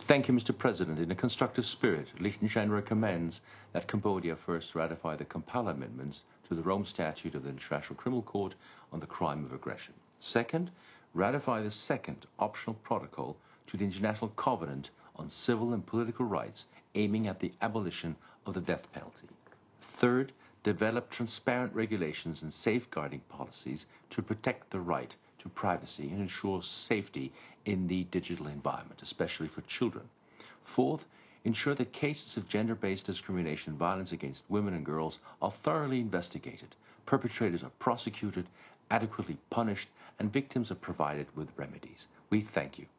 Thank you, Mr. President. In a constructive spirit, Liechtenstein recommends that Cambodia first ratify the Kampala amendments to the Rome Statute of the International Criminal Court on the crime of aggression. Second, ratify the second optional protocol to the International Covenant on Civil and Political Rights, aiming at the abolition of the death penalty. Third, develop transparent regulations and safeguarding policies to protect the right to privacy and ensure safety in the digital environment, especially for children. Fourth, ensure that cases of gender-based discrimination and violence against women and girls are thoroughly investigated, perpetrators are prosecuted, adequately punished, and victims are provided with remedies. We thank you.